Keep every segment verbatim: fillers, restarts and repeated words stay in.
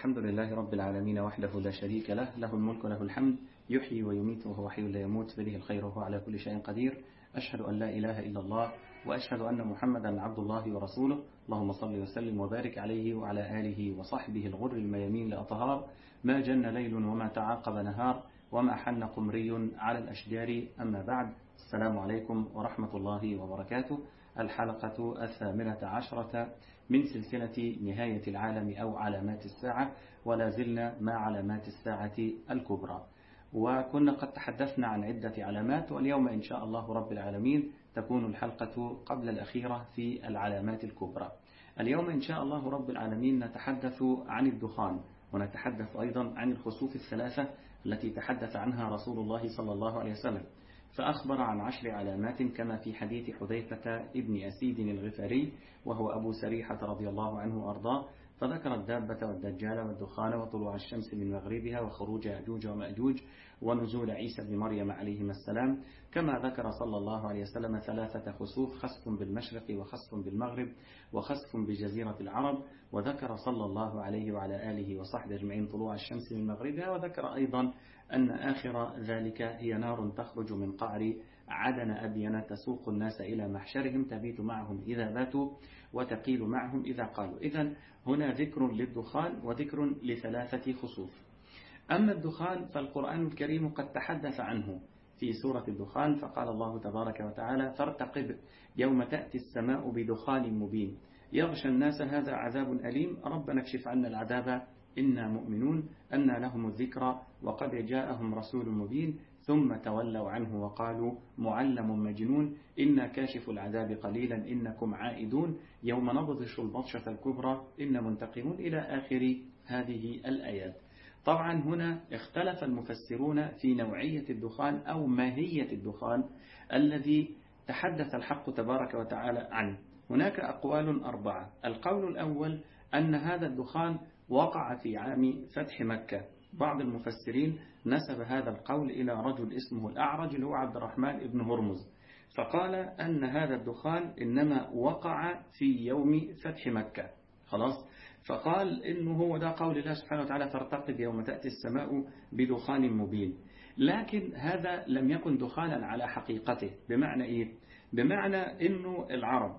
الحمد لله رب العالمين وحده لا شريك له، له الملك وله الحمد، يحيي ويميت وهو حي لا يموت، بيده الخير وهو على كل شيء قدير. أشهد أن لا إله إلا الله وأشهد أن محمدا عبد الله ورسوله. اللهم صل وسلم وبارك عليه وعلى آله وصحبه الغر الميامين الأطهار. ما جن ليل وما تعاقب نهار وما حن قمري على الأشجار، أما بعد. السلام عليكم ورحمة الله وبركاته. الحلقة الثامنة عشرة من سلسلة نهاية العالم أو علامات الساعة، ولا زلنا مع علامات الساعة الكبرى، وكنا قد تحدثنا عن عدة علامات، واليوم إن شاء الله رب العالمين تكون الحلقة قبل الأخيرة في العلامات الكبرى. اليوم إن شاء الله رب العالمين نتحدث عن الدخان، ونتحدث أيضا عن الخسوف الثلاثة التي تحدث عنها رسول الله صلى الله عليه وسلم، فأخبر عن عشر علامات كما في حديث حذيفة ابن أسيد الغفاري وهو أبو سريحة رضي الله عنه وأرضاه، فذكر الدابة والدجال والدخان وطلوع الشمس من مغربها وخروج يأجوج ومأجوج ونزول عيسى بن مريم عليهما السلام، كما ذكر صلى الله عليه وسلم ثلاثة خسوف: خسف بالمشرق وخسف بالمغرب وخسف بجزيرة العرب، وذكر صلى الله عليه وعلى آله وصحبه أجمعين طلوع الشمس من مغربها، وذكر أيضا أن آخر ذلك هي نار تخرج من قعر عدن أبين تسوق الناس إلى محشرهم، تبيت معهم إذا باتوا وتقيل معهم إذا قالوا. إذن هنا ذكر للدخان وذكر لثلاثة خسوف. أما الدخان فالقرآن الكريم قد تحدث عنه في سورة الدخان، فقال الله تبارك وتعالى: فارتقب يوم تأتي السماء بدخان مبين يغشى الناس هذا عذاب أليم ربنا اكشف عنا العذاب إنا مؤمنون أن لهم الذكرى وقد جاءهم رسول مبين ثم تولوا عنه وقالوا معلم مجنون إنا كاشف العذاب قليلا إنكم عائدون يوم نبطش البطشة الكبرى إن منتقمون إلى آخر هذه الآيات. طبعا هنا اختلف المفسرون في نوعية الدخان أو ماهية الدخان الذي تحدث الحق تبارك وتعالى عنه. هناك أقوال أربعة. القول الأول أن هذا الدخان وقع في عام فتح مكة. بعض المفسرين نسب هذا القول إلى رجل اسمه الأعرج اللي هو عبد الرحمن بن هرمز، فقال أن هذا الدخان إنما وقع في يوم فتح مكة. خلاص، فقال إنه هو ده قول الله سبحانه وتعالى: فارتقب يوم تأتي السماء بدخان مبين. لكن هذا لم يكن دخانا على حقيقته. بمعنى إيه؟ بمعنى إنه العرب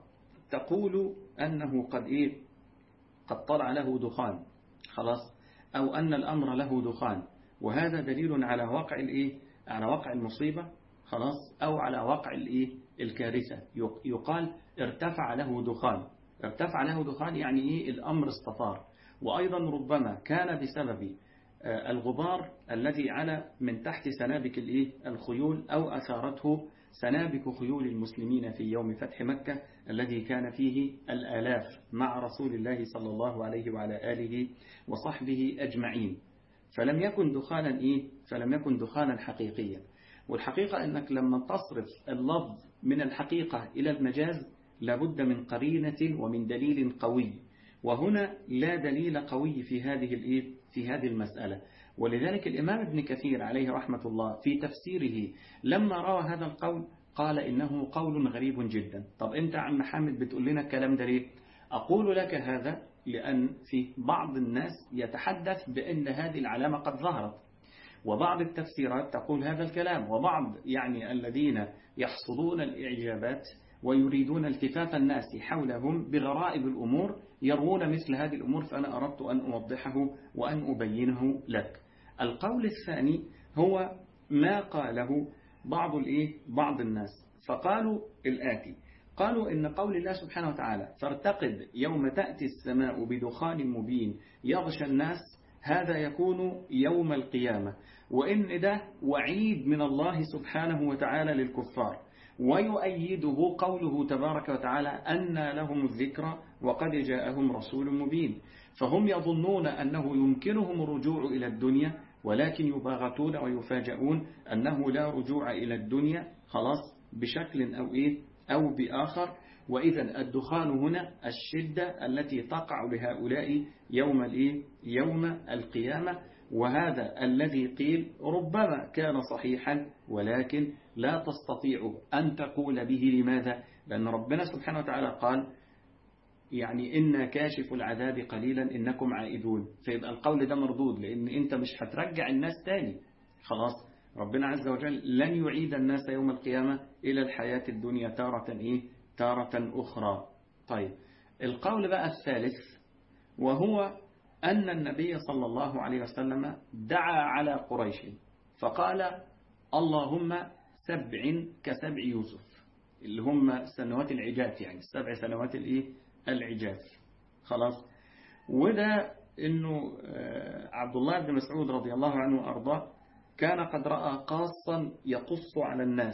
تقول أنه قد إيه قد طلع له دخان، خلاص، أو أن الأمر له دخان، وهذا دليل على وقع الإيه؟ على وقع المصيبة، خلاص، أو على وقع الإيه؟ الكارثة. يقال ارتفع له دخان. ارتفع له دخان يعني إيه؟ الأمر استطار. وأيضا ربما كان بسبب الغبار الذي على من تحت سنابك الإيه؟ الخيول، أو أثارته سنابك خيول المسلمين في يوم فتح مكة الذي كان فيه الآلاف مع رسول الله صلى الله عليه وعلى آله وصحبه أجمعين. فلم يكن دخانا إيه؟ فلم يكن دخانا حقيقيا. والحقيقة أنك لما تصرف اللفظ من الحقيقة إلى المجاز لابد من قرينة ومن دليل قوي، وهنا لا دليل قوي في هذه الإيه؟ في هذه المسألة. ولذلك الإمام ابن كثير عليه رحمة الله في تفسيره لما روى هذا القول قال إنه قول غريب جدا. طب أنت عم حامد بتقول لنا الكلام ده ليه؟ أقول لك هذا لأن في بعض الناس يتحدث بأن هذه العلامة قد ظهرت، وبعض التفسيرات تقول هذا الكلام، وبعض يعني الذين يحصدون الإعجابات ويريدون التفاف الناس حولهم بغرائب الأمور يروون مثل هذه الأمور، فأنا أردت أن أوضحه وأن أبينه لك. القول الثاني هو ما قاله بعض الإيه؟ بعض الناس، فقالوا الآتي: قالوا إن قول الله سبحانه وتعالى فارتقب يوم تأتي السماء بدخان مبين يغشى الناس هذا يكون يوم القيامة، وإن ده وعيد من الله سبحانه وتعالى للكفار، ويؤيده قوله تبارك وتعالى أن لهم الذكرى وقد جاءهم رسول مبين. فهم يظنون أنه يمكنهم الرجوع إلى الدنيا، ولكن يباغتون ويفاجؤون أنه لا رجوع إلى الدنيا، خلاص، بشكل أو إيه أو بآخر. وإذا الدخان هنا الشدة التي تقع لهؤلاء يوم الإيه؟ يوم القيامة. وهذا الذي قيل ربما كان صحيحا، ولكن لا تستطيع أن تقول به. لماذا؟ لأن ربنا سبحانه وتعالى قال: يعني إن كاشف العذاب قليلا إنكم عائدون، فيبقى القول ده مردود، لأن أنت مش هترجع الناس تاني خلاص. ربنا عز وجل لن يعيد الناس يوم القيامة إلى الحياة الدنيا تارة إيه تارة أخرى. طيب القول بقى الثالث، وهو أن النبي صلى الله عليه وسلم دعا على قريش فقال اللهم سبع كسبع يوسف، اللي هم سنوات العجاف، يعني السبع سنوات الايه العجاف خلاص. وده انه عبد الله بن مسعود رضي الله عنه وارضاه كان قد رأى قاصا يقص على الناس،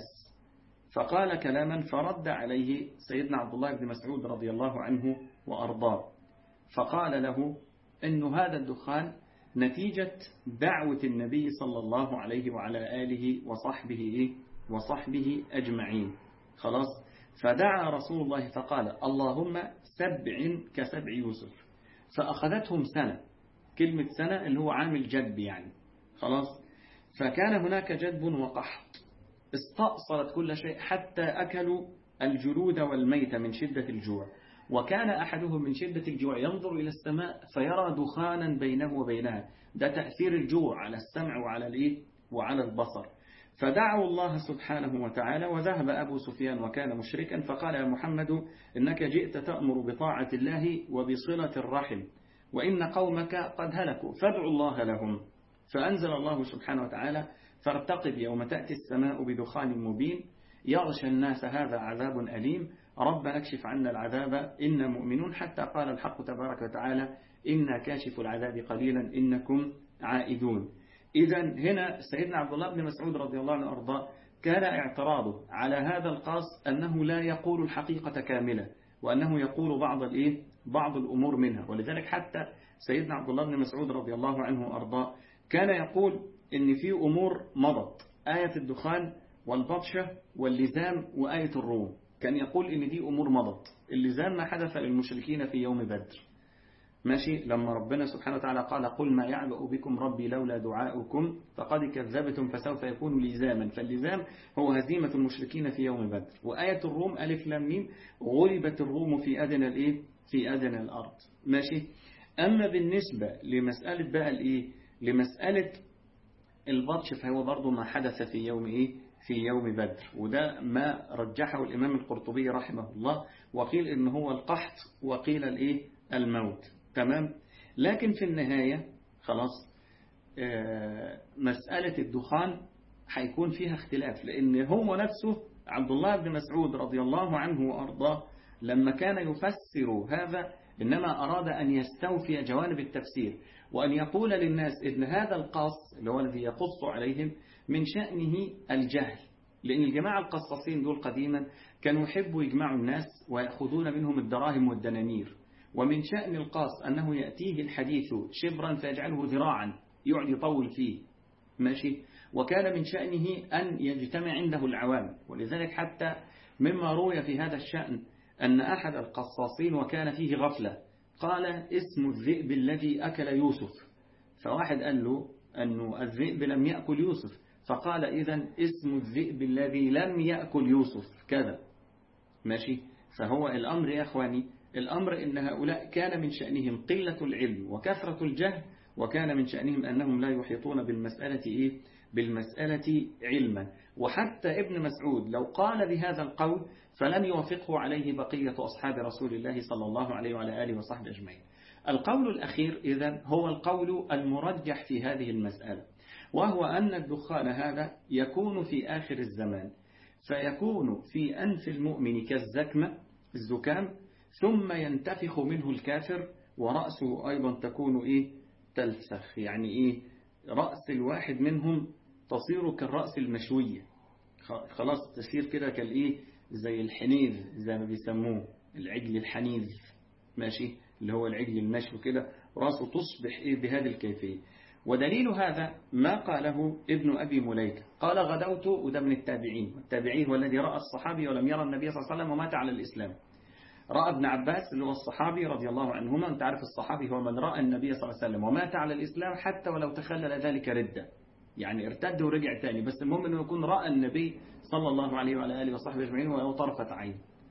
فقال كلاما فرد عليه سيدنا عبد الله بن مسعود رضي الله عنه وارضاه، فقال له إن هذا الدخان نتيجة دعوة النبي صلى الله عليه وعلى آله وصحبه وصحبه أجمعين خلاص. فدعا رسول الله فقال اللهم سبع كسبع يوسف، فأخذتهم سنة، كلمة سنة اللي هو عامل جدب يعني خلاص. فكان هناك جدب وقحط، استأصلت كل شيء حتى أكلوا الجلود والميت من شدة الجوع، وكان أحدهم من شدة الجوع ينظر إلى السماء فيرى دخانا بينه وبينها، ده تأثير الجوع على السمع وعلى الإيه وعلى البصر. فدعوا الله سبحانه وتعالى، وذهب أبو سفيان وكان مشركا فقال يا محمد إنك جئت تأمر بطاعة الله وبصلة الرحم، وإن قومك قد هلكوا فادعوا الله لهم. فأنزل الله سبحانه وتعالى فارتقب يوم تأتي السماء بدخان مبين يغشى الناس هذا عذاب أليم ربنا اكشف عنا العذاب إنا مؤمنون، حتى قال الحق تبارك وتعالى إنا كاشف العذاب قليلا إنكم عائدون. إذا هنا سيدنا عبد الله بن مسعود رضي الله عنه وأرضاه كان اعتراضه على هذا القاص أنه لا يقول الحقيقة كاملة، وأنه يقول بعض الإيه بعض الأمور منها. ولذلك حتى سيدنا عبد الله بن مسعود رضي الله عنه وأرضاه كان يقول إن في أمور مضت، آية الدخان والبطشة واللزام وآية الروم، كان يقول إن دي أمور مضت. اللزام ما حدث للمشركين في يوم بدر ماشي، لما ربنا سبحانه وتعالى قال قل ما يعبأ بكم ربي لولا دعاؤكم فقد كذبتم فسوف يكون لزاما، فاللزام هو هزيمة المشركين في يوم بدر. وآية الروم ألف لام ميم غلبت الروم في أدنى الإيه في أدنى الأرض ماشي. أما بالنسبة لمسألة بقى الإيه لمسألة البطش فهو برضو ما حدث في يوم إيه في يوم بدر، وده ما رجحه الإمام القرطبي رحمه الله، وقيل إن هو القحط وقيل الإيه الموت تمام. لكن في النهاية خلاص مسألة الدخان هيكون فيها اختلاف، لأن هو نفسه عبد الله بن مسعود رضي الله عنه وأرضاه لما كان يفسر هذا إنما أراد أن يستوفي جوانب التفسير، وأن يقول للناس إن هذا القاص اللي هو الذي يقص عليهم من شأنه الجهل، لأن الجماعة القصاصين دول قديما كانوا يحبوا يجمعوا الناس ويأخذون منهم الدراهم والدنانير، ومن شأن القاص أنه يأتيه الحديث شبرا فيجعله ذراعا يقعد يطول فيه ماشي. وكان من شأنه أن يجتمع عنده العوام، ولذلك حتى مما روي في هذا الشأن أن أحد القصاصين وكان فيه غفلة قال اسم الذئب الذي أكل يوسف، فواحد قال له أنه الذئب لم يأكل يوسف، فقال إذن اسم الذئب الذي لم يأكل يوسف كذا ماشي. فهو الأمر يا أخواني الأمر إن هؤلاء كان من شأنهم قلة العلم وكثرة الجهل، وكان من شأنهم أنهم لا يحيطون بالمسألة إيه بالمسألة علما. وحتى ابن مسعود لو قال بهذا القول فلم يوافقه عليه بقية أصحاب رسول الله صلى الله عليه وعلى آله وصحبه أجمعين. القول الأخير إذن هو القول المرجح في هذه المسألة، وهو أن الدخان هذا يكون في آخر الزمان، فيكون في أنف المؤمن كالزكمة الزكام، ثم ينتفخ منه الكافر ورأسه أيضا تكون إيه تلسخ، يعني إيه رأس الواحد منهم تصير كالرأس المشوية خلاص، تصير كده كالإيه زي الحنيذ زي ما بيسموه العجل الحنيذ ماشي، اللي هو العجل المشوي كده رأسه تصبح إيه بهذه الكيفية. ودليل هذا ما قاله ابن أبي مليكة قال غدوت، وده من التابعين، والتابعين هو الذي رأى الصحابي ولم يرى النبي صلى الله عليه وسلم ومات على الإسلام. رأى ابن عباس اللي هو الصحابي رضي الله عنهما، انت عارف الصحابي هو من رأى النبي صلى الله عليه وسلم ومات على الإسلام حتى ولو تخلل ذلك ردة، يعني ارتد ورجع تاني، بس المهم انه يكون رأى النبي صلى الله عليه وعلى آله وصحبه أجمعين ولو طرفة عين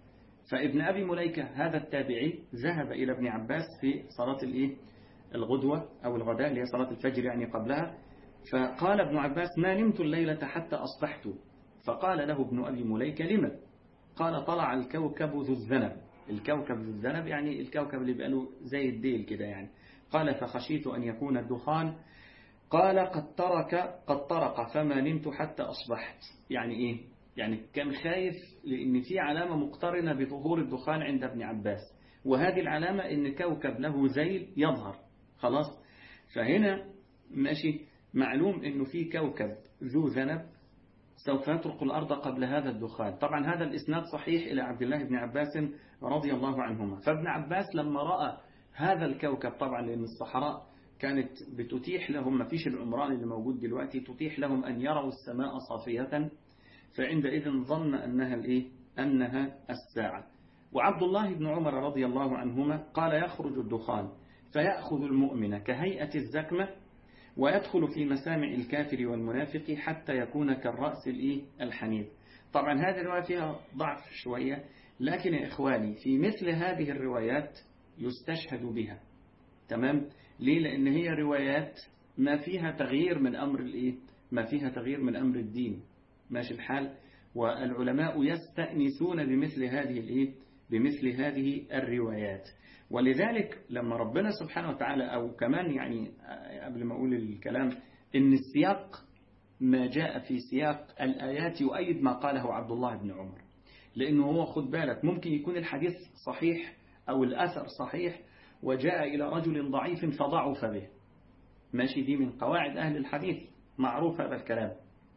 فابن أبي مليكة هذا التابعي ذهب إلى ابن عباس في صلاة الإيه الغدوة أو الغداء اللي هي صلاة الفجر يعني قبلها، فقال ابن عباس ما نمت الليلة حتى أصبحت. فقال له ابن أبي مليكة لما؟ قال طلع الكوكب ذو الذنب. الكوكب ذو الذنب يعني الكوكب اللي بقى له زي الديل كده يعني. قال فخشيت أن يكون الدخان. قال قد ترك قد طرق فما نمت حتى أصبحت. يعني إيه؟ يعني كان خايف لأن في علامة مقترنة بظهور الدخان عند ابن عباس، وهذه العلامة إن كوكب له ذيل يظهر خلاص. فهنا ماشي معلوم إنه في كوكب ذو ذنب سوف يطرق الأرض قبل هذا الدخان. طبعا هذا الإسناد صحيح إلى عبد الله بن عباس رضي الله عنهما. فابن عباس لما رأى هذا الكوكب، طبعا لأن الصحراء كانت بتتيح لهم، ما فيش العمران اللي موجود دلوقتي، تتيح لهم أن يروا السماء صافية، فعندئذ ظن أنها الإيه؟ أنها الساعة. وعبد الله بن عمر رضي الله عنهما قال يخرج الدخان فيأخذ المؤمن كهيئة الزكمة ويدخل في مسامع الكافر والمنافق حتى يكون كالرأس الإيه؟ الحنيذ. طبعا هذه الرواية فيها ضعف شوية، لكن يا إخواني في مثل هذه الروايات يستشهد بها. تمام؟ ليه؟ لأن هي روايات ما فيها تغيير من أمر الإيه؟ ما فيها تغيير من أمر الدين. ماشي الحال. والعلماء يستأنسون بمثل هذه الإيه؟ بمثل هذه الروايات. ولذلك لما ربنا سبحانه وتعالى، أو كمان يعني قبل ما أقول الكلام، إن السياق ما جاء في سياق الآيات يؤيد ما قاله عبد الله بن عمر، لأنه هو خد بالك ممكن يكون الحديث صحيح أو الأثر صحيح وجاء إلى رجل ضعيف فضعف به. ماشي، دي من قواعد أهل الحديث، معروف هذا الكلام.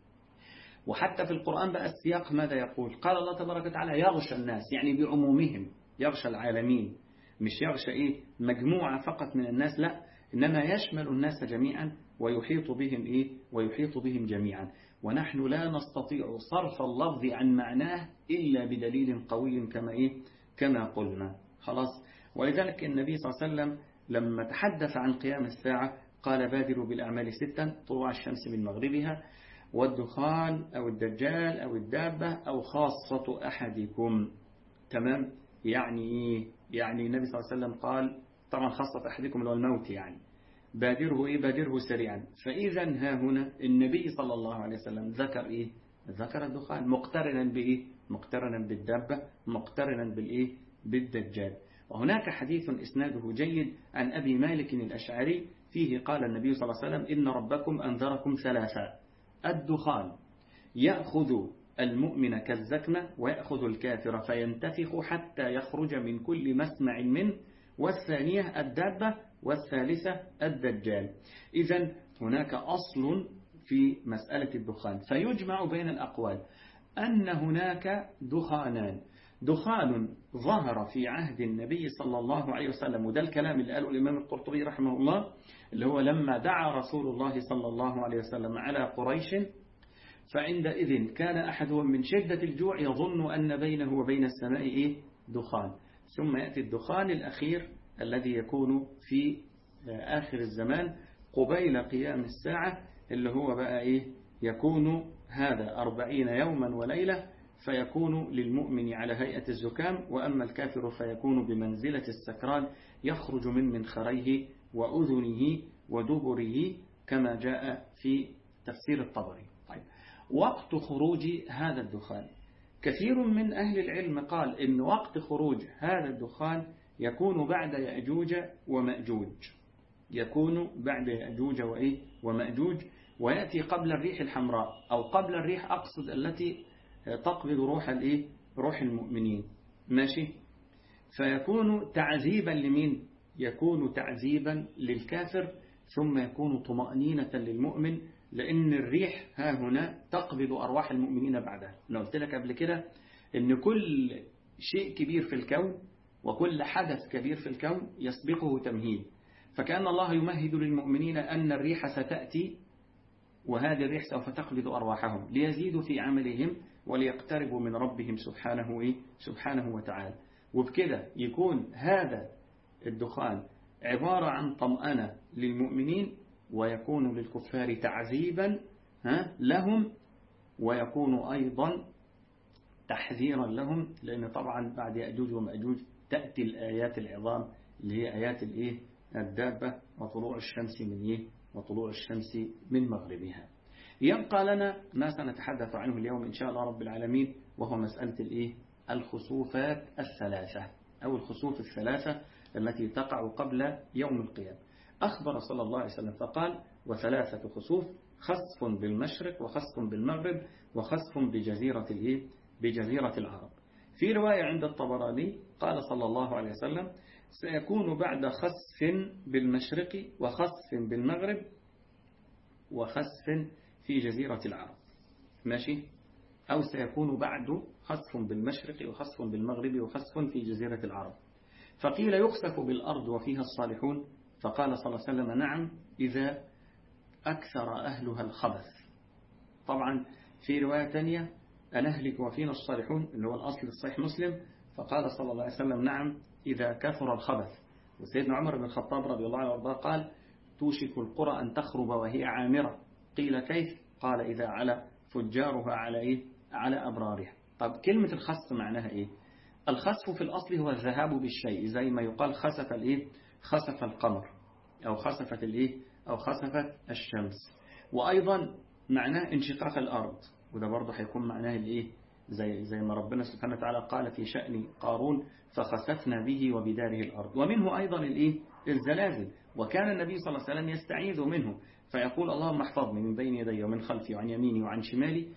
وحتى في القرآن بقى السياق ماذا يقول؟ قال الله تبارك وتعالى يغشى الناس، يعني بعمومهم، يغشى العالمين، مش يغشى إيه مجموعة فقط من الناس، لا، إنما يشمل الناس جميعا ويحيط بهم إيه ويحيط بهم جميعا. ونحن لا نستطيع صرف اللفظ عن معناه إلا بدليل قوي كما إيه كما قلنا خلاص. ولذلك النبي صلى الله عليه وسلم لما تحدث عن قيام الساعة قال بادروا بالأعمال ستا: طلوع الشمس من مغربها، والدخان أو الدجال أو الدابة أو خاصة أحدكم. تمام؟ يعني إيه؟ يعني النبي صلى الله عليه وسلم قال طبعا خاصة أحدكم اللي هو الموت، يعني بادره إيه بادره سريعا. فإذا ها هنا النبي صلى الله عليه وسلم ذكر إيه ذكر الدخان مقترنا بإيه مقترنا بالدابة، مقترنا بالإيه بالدجال. وهناك حديث إسناده جيد عن أبي مالك الأشعري فيه قال النبي صلى الله عليه وسلم: إن ربكم أنذركم ثلاثة: الدخان يأخذ المؤمن كالزكمة ويأخذ الكافر فينتفخ حتى يخرج من كل مسمع منه، والثانية الدابة، والثالثة الدجال. إذن هناك أصل في مسألة الدخان، فيجمع بين الأقوال أن هناك دخانان: دخان ظهر في عهد النبي صلى الله عليه وسلم، وده الكلام اللي قاله الإمام القرطبي رحمه الله، اللي هو لما دعا رسول الله صلى الله عليه وسلم على قريش، فعندئذ كان أحدهم من شدة الجوع يظن أن بينه وبين السماء إيه دخان، ثم يأتي الدخان الأخير الذي يكون في آخر الزمان قبيل قيام الساعة، اللي هو بقى إيه يكون هذا أربعين يوما وليلة، فيكون للمؤمن على هيئة الزكام، وأما الكافر فيكون بمنزلة السكران يخرج من منخريه وأذنه ودبره كما جاء في تفسير الطبري. طيب، وقت خروج هذا الدخان، كثير من أهل العلم قال إن وقت خروج هذا الدخان يكون بعد يأجوج ومأجوج، يكون بعد يأجوج وإيه ومأجوج، ويأتي قبل الريح الحمراء، أو قبل الريح أقصد التي تقبض روح الإيه روح المؤمنين. ماشي، فيكون تعذيبا لمين؟ يكون تعذيبا للكافر، ثم يكون طمأنينة للمؤمن، لأن الريح ها هنا تقبض أرواح المؤمنين بعدها. أنا قلت لك قبل كده إن كل شيء كبير في الكون وكل حدث كبير في الكون يسبقه تمهيد، فكأن الله يمهد للمؤمنين أن الريح ستأتي، وهذه الريح سوف تقبض أرواحهم ليزيدوا في عملهم وليقتربوا من ربهم سبحانه سبحانه وتعالى. وبكده يكون هذا الدخان عبارة عن طمأنة للمؤمنين، ويكون للكفار تعذيبا لهم، ويكون أيضا تحذيرا لهم، لأن طبعا بعد يأجوج ومأجوج تأتي الآيات العظام اللي هي آيات الإيه الدابة وطلوع الشمس من إيه وطلوع الشمس من مغربها. يبقى لنا ما سنتحدث عنه اليوم إن شاء الله رب العالمين، وهو مسألة الإيه الخسوفات الثلاثة أو الخسوف الثلاثة التي تقع قبل يوم القيامة. أخبر صلى الله عليه وسلم فقال: وثلاثة خسوف، خسف بالمشرق وخسف بالمغرب وخسف بجزيرة الإيه بجزيرة العرب. في رواية عند الطبراني قال صلى الله عليه وسلم: سيكون بعد خسف بالمشرق وخسف بالمغرب وخسف في جزيرة العرب. ماشي؟ أو سيكون بعد خسف بالمشرق وخسف بالمغرب وخسف في جزيرة العرب. فقيل: يخسف بالأرض وفيها الصالحون؟ فقال صلى الله عليه وسلم: نعم، إذا أكثر أهلها الخبث. طبعا في رواية تانية: أنهلك وفينا الصالحون، اللي هو الأصل الصحيح مسلم. فقال صلى الله عليه وسلم: نعم، إذا كثر الخبث. وسيدنا عمر بن الخطاب رضي الله عنه وارضاه قال: توشك القرى أن تخرب وهي عامرة. قيل: كيف؟ قال: إذا على فجارها على إيه؟ على أبرارها. طب كلمة الخسف معناها إيه؟ الخسف في الأصل هو الذهاب بالشيء، زي ما يقال خسف الإيه؟ خسف القمر، أو خسفت الإيه؟ أو خسفت الشمس. وأيضا معناه انشقاق الأرض، وده برضه هيكون معناه الإيه؟ زي زي ما ربنا سبحانه وتعالى قال في شأن قارون: فخسفنا به وبداره الأرض. ومنه أيضا الإيه؟ الزلازل. وكان النبي صلى الله عليه وسلم يستعيذ منه فيقول: اللهم احفظني من بين يدي ومن خلفي وعن يميني وعن شمالي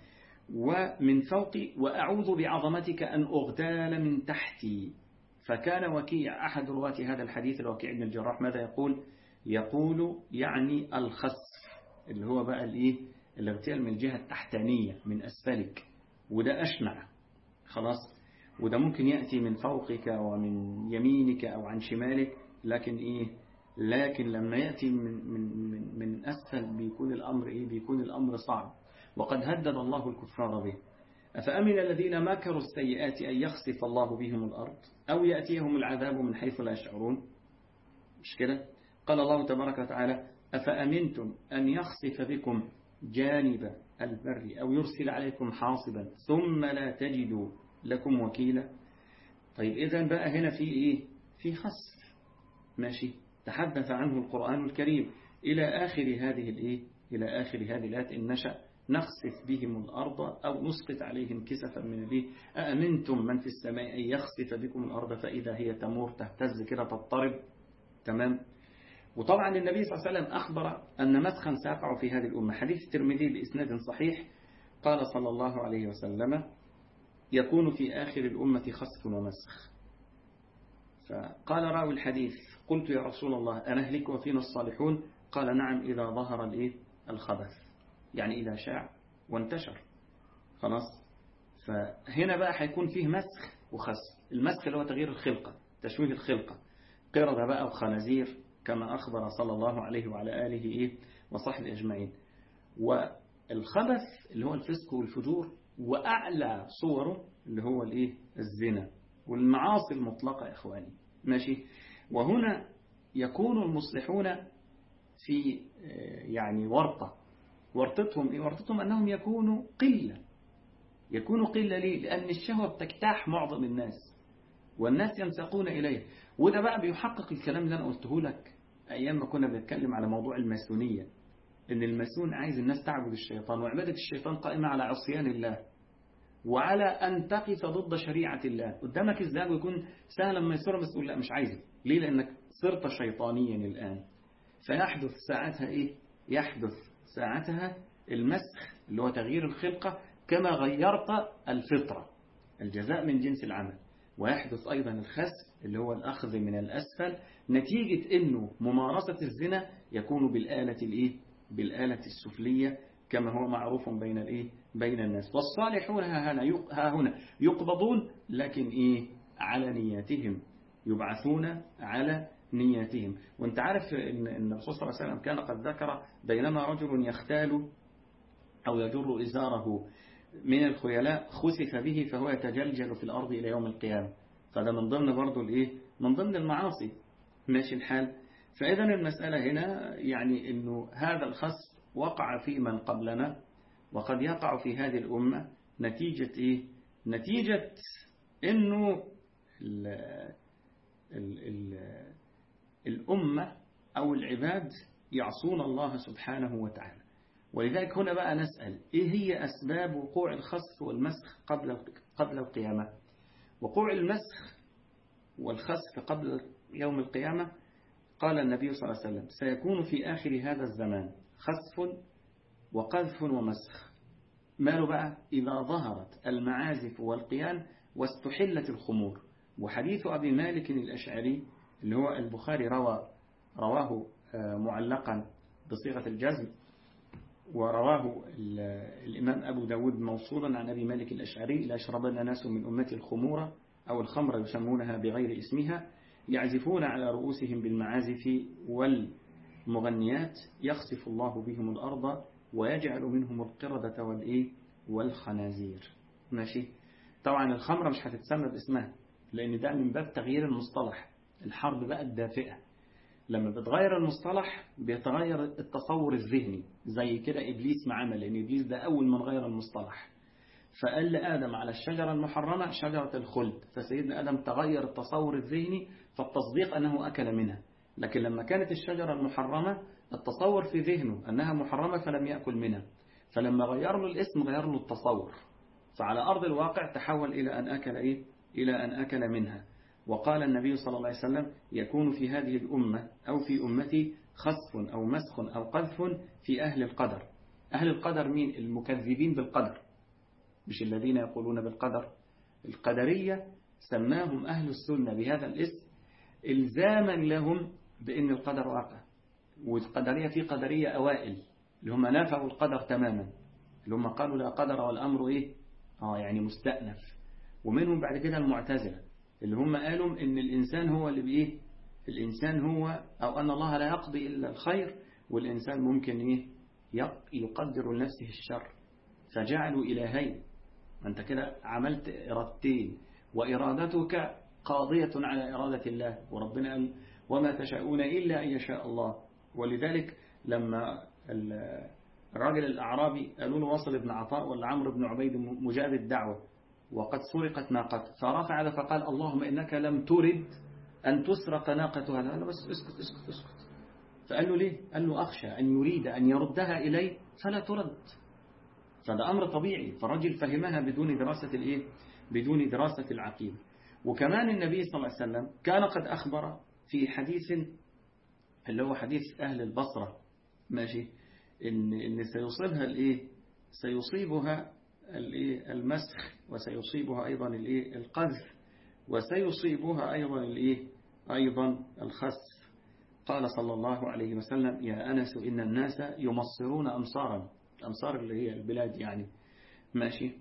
ومن فوقي، وأعوذ بعظمتك أن أغتال من تحتي. فكان وكيع أحد رواة هذا الحديث الوكيع بن الجراح ماذا يقول؟ يقول يعني الخسف، اللي هو بقى الإيه؟ الاغتيال من الجهة التحتانية من أسفلك، وده أشنع خلاص. وده ممكن يأتي من فوقك ومن يمينك أو عن شمالك، لكن إيه؟ لكن لما يأتي من من من, من أسفل بيكون الأمر إيه؟ بيكون الأمر صعب. وقد هدد الله الكفار به: أفأمن الذين مكروا السيئات أن يخسف الله بهم الأرض أو يأتيهم العذاب من حيث لا يشعرون. مش كده؟ قال الله تبارك وتعالى: أفأمنتم أن يخسف بكم جانب البر أو يرسل عليكم حاصبا ثم لا تجدوا لكم وكيلا. طيب إذن بقى هنا في إيه؟ في خسف. ماشي؟ تحدث عنه القرآن الكريم إلى آخر هذه الإيه؟ إلى آخر هذه الآيات: إن نشأ نخسف بهم الأرض أو نسقط عليهم كسفا من الإيه؟ أأمنتم من في السماء أن يخسف بكم الأرض فإذا هي تمور، تهتز كده تضطرب. تمام. وطبعا النبي صلى الله عليه وسلم أخبر أن مسخا سيقع في هذه الأمة. حديث الترمذي بإسناد صحيح قال صلى الله عليه وسلم: يكون في آخر الأمة خسف ومسخ. فقال راوي الحديث: قلت يا رسول الله أنهلك وفينا الصالحون؟ قال: نعم، إذا ظهر الإيه؟ الخبث، يعني إذا شاع وانتشر. خلاص. فهنا بقى هيكون فيه مسخ وخسف. المسخ اللي هو تغيير الخلقة، تشويه الخلقة، قردة بقى وخنازير كما أخبر صلى الله عليه وعلى آله إيه وصحبه أجمعين. والخبث اللي هو الفسق والفجور، وأعلى صوره اللي هو الإيه؟ الزنا والمعاصي المطلقة يا إخواني. ماشي. وهنا يكون المصلحون في يعني ورطة. ورطتهم إيه؟ ورطتهم أنهم يكونوا قلة. يكونوا قلة ليه؟ لأن الشهوة بتجتاح معظم الناس والناس ينسقون إليه. وده بقى بيحقق الكلام اللي أنا قلته لك أيام ما كنا بنتكلم على موضوع الماسونية، إن الماسون عايز الناس تعبد الشيطان، وعبادة الشيطان قائمة على عصيان الله وعلى أن تقف ضد شريعة الله. قدامك الزاج ويكون سهلا ميسورا، بس تقول لا مش عايزه. ليه؟ لأنك صرت شيطانيا الآن. فيحدث ساعتها إيه؟ يحدث ساعتها المسخ اللي هو تغيير الخلقة، كما غيرت الفطرة، الجزاء من جنس العمل. ويحدث أيضا الخسف اللي هو الأخذ من الأسفل، نتيجة أنه ممارسة الزنا يكون بالآلة الإيه؟ بالآلة السفلية، كما هو معروف بين الإيه؟ بين الناس. والصالحون ها هنا ها هنا يقبضون، لكن إيه؟ على نياتهم، يبعثون على نياتهم. وانت عارف ان الرسول صلى الله عليه وسلم كان قد ذكر: بينما رجل يختال أو يجر إزاره من الخيلاء خسف به فهو يتجلجل في الأرض إلى يوم القيامة. فده من ضمن برضو الإيه؟ من ضمن المعاصي. ماشي الحال. فإذا المسألة هنا يعني إنه هذا الخسف وقع في من قبلنا، وقد يقع في هذه الأمة نتيجة إيه؟ نتيجة أنه ال ال ال الأمة أو العباد يعصون الله سبحانه وتعالى. ولذلك هنا بقى نسأل إيه هي أسباب وقوع الخسف والمسخ قبل قبل القيامة؟ وقوع المسخ والخسف قبل يوم القيامة قال النبي صلى الله عليه وسلم سيكون في آخر هذا الزمان خسف وقذف ومسخ. ماله بقى؟ إذا ظهرت المعازف والقيان واستحلت الخمور. وحديث أبي مالك الأشعري اللي هو البخاري روى رواه معلقا بصيغة الجزم، ورواه الإمام أبو داود موصولا عن أبي مالك الأشعري لا يشربن ناس من أمتي الخمور أو الخمر يسمونها بغير اسمها يعزفون على رؤوسهم بالمعازف والمغنيات يخسف الله بهم الأرض ويجعل منهم القردة والإيه والخنازير. ماشي. طبعا الخمرة مش هتتسمى باسمها لأن ده من باب تغيير المصطلح. الحرب بقى الدافئة لما بتغير المصطلح بيتغير التصور الذهني، زي كده إبليس ما عمل، لأن إبليس ده أول من غير المصطلح فقال لآدم على الشجرة المحرمة شجرة الخلد، فسيدنا آدم تغير التصور الذهني فالتصديق أنه أكل منها. لكن لما كانت الشجرة المحرمة التصور في ذهنه أنها محرمة فلم يأكل منها، فلما غير له الاسم غير له التصور، فعلى أرض الواقع تحول إلى أن أكل إيه؟ إلى أن أكل منها. وقال النبي صلى الله عليه وسلم يكون في هذه الأمة أو في أمتي خسف أو مسخ أو قذف في أهل القدر. أهل القدر مين؟ المكذبين بالقدر، مش الذين يقولون بالقدر. القدرية سماهم أهل السنة بهذا الاسم إلزاما لهم بأن القدر واقع. والقدرية في قدرية أوائل اللي هم نافعوا القدر تماما، اللي هم قالوا لا قدر والأمر إيه؟ آه يعني مستأنف. ومنهم بعد كده المعتزلة اللي هم قالوا إن الإنسان هو اللي بإيه؟ الإنسان هو أو أن الله لا يقضي إلا الخير، والإنسان ممكن إيه؟ يقدر لنفسه الشر، فجعلوا إلهين. أنت كده عملت إرادتين وإرادتك قاضية على إرادة الله، وربنا قال وما تشاءون إلا أن يشاء الله. ولذلك لما الراجل الأعرابي قالوا له وصل ابن عطاء ولا عمرو بن عبيد مجاب الدعوة وقد سرقت ناقته، فرفع هذا فقال اللهم إنك لم ترد أن تسرق ناقتها. لا بس اسكت اسكت اسكت. فقال له ليه؟ قال له أخشى أن يريد أن يردها إلي فلا ترد. فده أمر طبيعي، فالرجل فهمها بدون دراسة الإيه؟ بدون دراسة العقيدة. وكمان النبي صلى الله عليه وسلم كان قد أخبر في حديث اللي هو حديث أهل البصرة، ماشي، إن إن سيصيبها الإيه؟ سيصيبها الإيه؟ المسخ، وسيصيبها أيضا الإيه؟ القذف، وسيصيبها أيضا الإيه؟ أيضا الخسف. قال صلى الله عليه وسلم يا أنس إن الناس يمصرون أمصارا، الأمصار اللي هي البلاد يعني، ماشي،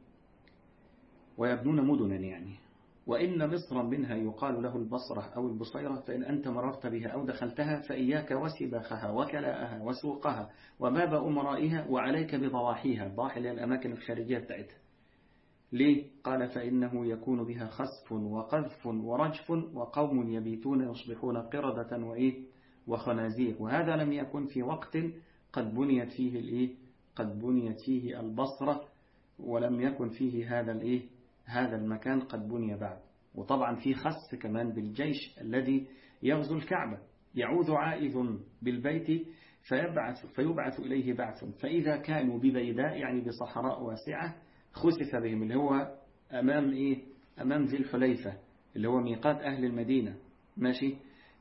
ويبنون مدنا يعني، وإن مصرا منها يقال له البصرة أو البصيرة، فإن أنت مررت بها أو دخلتها فإياك وسباخها وكلاءها وسوقها وباب أمرائها وعليك بضواحيها. الضواحي اللي هي الأماكن الخارجية بتاعتها. ليه؟ قال فإنه يكون بها خسف وقذف ورجف وقوم يبيتون يصبحون قردة وإيه وخنازير. وهذا لم يكن في وقت قد بنيت فيه الإيه؟ قد بنيت فيه البصرة، ولم يكن فيه هذا الإيه؟ هذا المكان قد بني بعد. وطبعا في خس كمان بالجيش الذي يغزو الكعبة، يعود عائذ بالبيت فيبعث فيبعث إليه بعث، فإذا كانوا ببيداء يعني بصحراء واسعة خسف بهم، اللي هو أمام إيه؟ أمام ذي الحليفة اللي هو ميقات أهل المدينة، ماشي.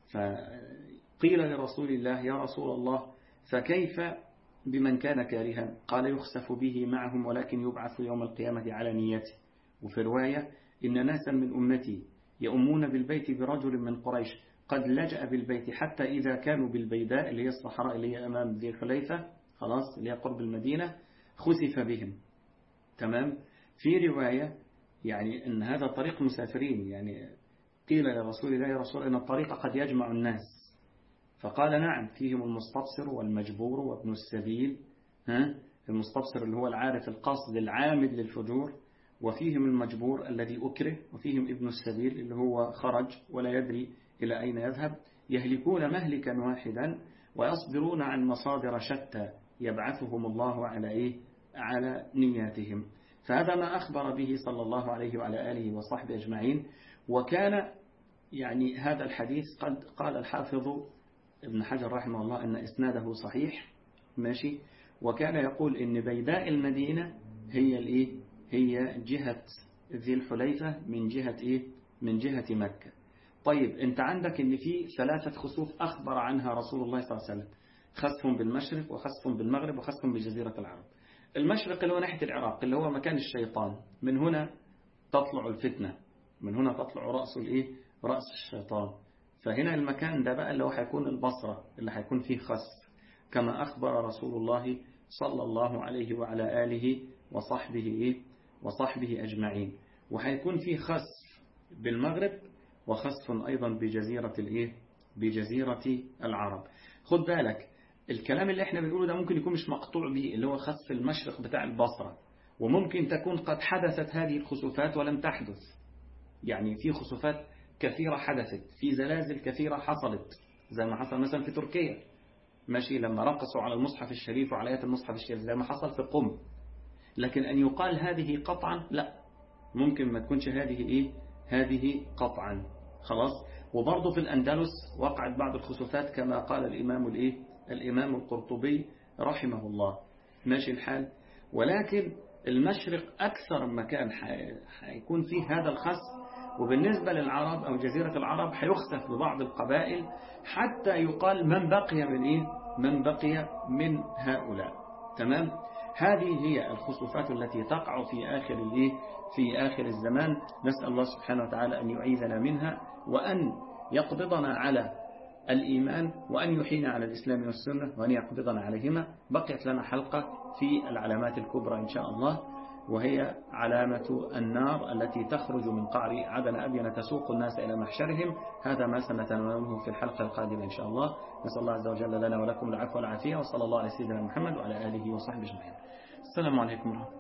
فقيل لرسول الله يا رسول الله فكيف بمن كان كارها؟ قال يخسف به معهم ولكن يبعث يوم القيامة على نيته. وفي رواية إن ناسا من أمتي يؤمون بالبيت برجل من قريش قد لجأ بالبيت حتى إذا كانوا بالبيداء اللي هي الصحراء اللي هي أمام ذي الحليفة خلاص اللي هي قرب المدينة خسف بهم. تمام. في رواية يعني أن هذا طريق مسافرين، يعني قيل لرسول الله يا رسول إن الطريق قد يجمع الناس، فقال نعم فيهم المستبصر والمجبور وابن السبيل، ها المستبصر اللي هو العارف القاصد العامد للفجور، وفيهم المجبور الذي أكره، وفيهم ابن السبيل اللي هو خرج ولا يدري إلى أين يذهب، يهلكون مهلكا واحدا ويصبرون عن مصادر شتى يبعثهم الله على إيه؟ على نياتهم. فهذا ما أخبر به صلى الله عليه وعلى آله وصحبه أجمعين. وكان يعني هذا الحديث قد قال الحافظ ابن حجر رحمه الله أن إسناده صحيح ماشي. وكان يقول إن بيداء المدينة هي الإيه هي جهة ذي الحليفة من جهة إيه من جهة مكة. طيب أنت عندك إن في ثلاثة خسوف أخبر عنها رسول الله صلى الله عليه وسلم، خسف بالمشرق وخسف بالمغرب وخسف بجزيرة العرب. المشرق اللي هو ناحية العراق اللي هو مكان الشيطان، من هنا تطلع الفتنة، من هنا تطلع رأس الإيه رأس الشيطان. فهنا المكان ده بقى اللي هو هيكون البصرة اللي هيكون فيه خسف، كما أخبر رسول الله صلى الله عليه وعلى آله وصحبه إيه وصحبه أجمعين. وهيكون فيه خسف بالمغرب وخسف أيضا بجزيرة الإيه بجزيرة العرب. خد بالك الكلام اللي احنا بنقوله ده ممكن يكون مش مقطوع به، اللي هو خسف المشرق بتاع البصرة، وممكن تكون قد حدثت هذه الخسوفات ولم تحدث. يعني في خسوفات كثيرة حدثت، في زلازل كثيرة حصلت زي ما حصل مثلا في تركيا ماشي، لما رقصوا على المصحف الشريف وعلى آيات المصحف الشريف زي ما حصل في قم. لكن أن يقال هذه قطعا لا، ممكن ما تكونش هذه إيه هذه قطعا خلاص. وبرضه في الأندلس وقعت بعض الخسوفات كما قال الإمام الإيه الإمام القرطبي رحمه الله ماشي الحال. ولكن المشرق أكثر مكان حيكون فيه هذا الخسف، وبالنسبة للعرب أو جزيرة العرب حيخسف ببعض القبائل حتى يقال من بقي من إيه من بقي من هؤلاء. تمام. هذه هي الخسوفات التي تقع في آخر الإيه في آخر الزمان. نسأل الله سبحانه وتعالى أن يعيذنا منها، وأن يقبضنا على الإيمان، وأن يحيينا على الإسلام والسنة، وأن يقبضنا عليهما. بقيت لنا حلقة في العلامات الكبرى إن شاء الله، وهي علامة النار التي تخرج من قعر عدن أبين تسوق الناس إلى محشرهم. هذا ما سنتناوله في الحلقة القادمة إن شاء الله. نسأل الله عز وجل لنا ولكم العفو والعافية، وصلى الله على سيدنا محمد وعلى آله وصحبه أجمعين. السلام عليكم ورحمة الله.